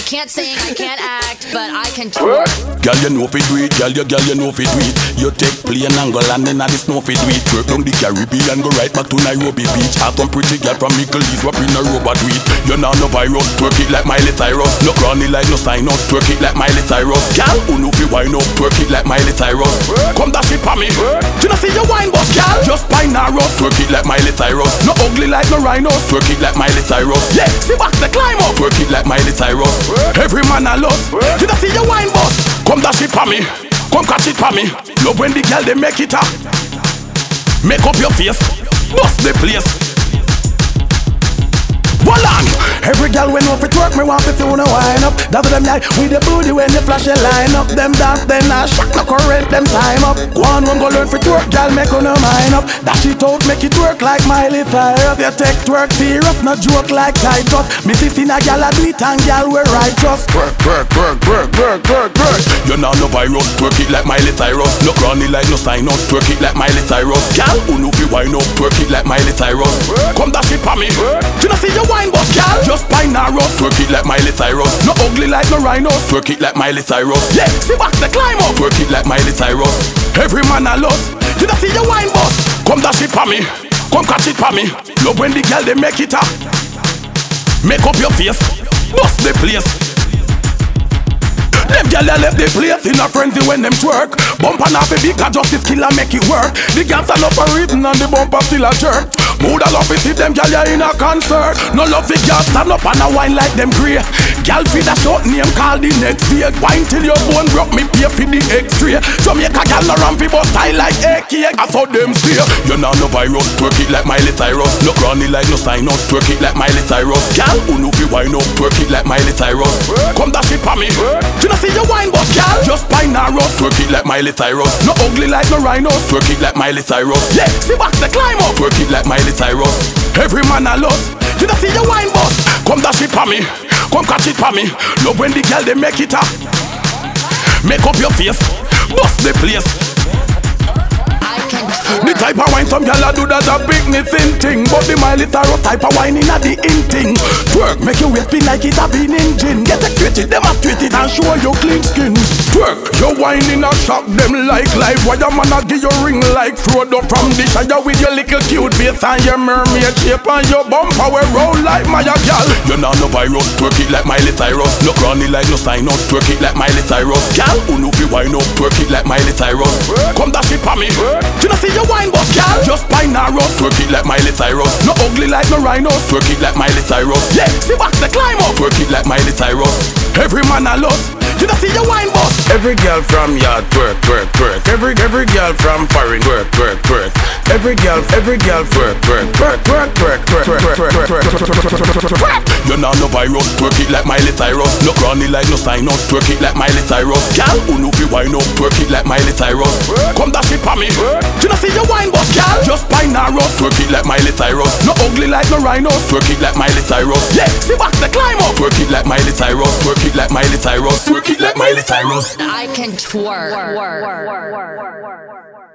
can't sing, I can't act, but I can twerk. Girl, you know fi do it, girl, you know fi do it. You take plane and go land in a the snow fi do it. Twerk down the Caribbean, go right back to Nairobi Beach. Have some pretty girl from Middle East, wap in a robot do it. You know no virus, twerk it like Miley Cyrus. No cranny like no sign up, twerk it like Miley Cyrus. Girl, who know fi wine up, twerk it like Miley Cyrus. Come dash it pa me. You know see your wine boss, girl. Just pine a rust, twerk it like Miley Cyrus. No ugly like no rhino, twerk it like Miley Cyrus. Yeah, see back the climb up, twerk it like Miley Cyrus. Every man a lust. You know see your wine boss. Come dash it pa me. Come catch it pa me. Love when the girl they make it up. Make up your face, bust the place. Hold on. Every girl when off it work, me want to feel no wind up. That's them like with the booty when you flash your line up. Them dance, then I shock, no current, them time up. Go on, go learn for twerk, girl, make on no mind up. Dash it out, make it work like Miley Cyrus. You take twerk, fear up, no joke like Titus. Me see a girl a do it and girl we righteous. Work. You know no virus, twerk it like Miley Cyrus. No cranny like no sign up, twerk it like Miley Cyrus. Girl, who know fi wine up, twerk it like Miley Cyrus. Come dash it pa me. You know see your wine boss, girl. Just pine a rust, twerk it like Miley Cyrus. No ugly like no rhino, twerk it like Miley Cyrus. Yeah, see back the climb up, twerk it like Miley Cyrus. Every man a lust. You know see your wine boss. Come dash it pa me. Come catch it pa me. Love when the girl they make it up. Make up your face, bust the place. Them gyal they left the place in a frenzy when them twerk. Bump and half a big justice killer make it work. The gyal stand up a reason and the bumper still a jerk. Mood a love it if them gyal in a concert. No love it gyal stand up and a wine like them grey. Gyal feed a short name call the next day. Wine till your bone broke me pay for the X-ray. Jamaica gyal no rampy but style like AK. I saw them stay. You know no virus, twerk it like Miley Cyrus. No cranny like no sign up, twerk it like Miley Cyrus. Gyal who know fi wine up, twerk it like Miley Cyrus. Come dash it pa me. See your wine boss, girl. Just pine a rust, twerk it like Miley Cyrus. No ugly like no rhino, twerk it like Miley Cyrus. Yeah, see back the climb up, twerk it like Miley Cyrus. Every man a lust. You know see your wine boss. Come dash it pa me. Come catch it pa me. Love when the girl they make it up. Make up your face, bust the place. The type of wine some gyal do that a big thin thing. But the Miley Cyrus type of wine in a the in thing. Twerk, make your waist spin like it a been engine. Get acquitted, demonstrate it and show your clean skin. Twerk, your wine in a shock them like life. Why your man a give you ring like Frodo from the Shire with your little cute face and your mermaid shape and your bumper we roll like Maya gyal. You know no virus, twerk it like Miley Cyrus. No cranny like no sign up, twerk it like Miley Cyrus. Gyal who know fi wine up, twerk it like Miley Cyrus. Come dash it pa me. You know see your wine boss, girl. Just pine a rust, twerk it like Miley Cyrus. No ugly like no rhino, twerk it like Miley Cyrus. Yeah, see back the climb up, twerk it like Miley Cyrus. Every man a lust. You know see your wine boss. Every girl from yard twerk. Every girl from foreign twerk. Every girl twerk. You know no virus, twerk it like Miley Cyrus. No cranny like no sign up, twerk it like Miley Cyrus. Girl who know fi wine up, twerk it like Miley Cyrus. Come dash it pa me. You know see your wine boss, girl. Just pine a rust, twerk it like Miley Cyrus. No ugly like no rhino, twerk it like Miley Cyrus. Yeah, see back the climb up, twerk it like Miley Cyrus. Twerk it like Miley Cyrus. Twerk it like Miley Cyrus. I can twerk.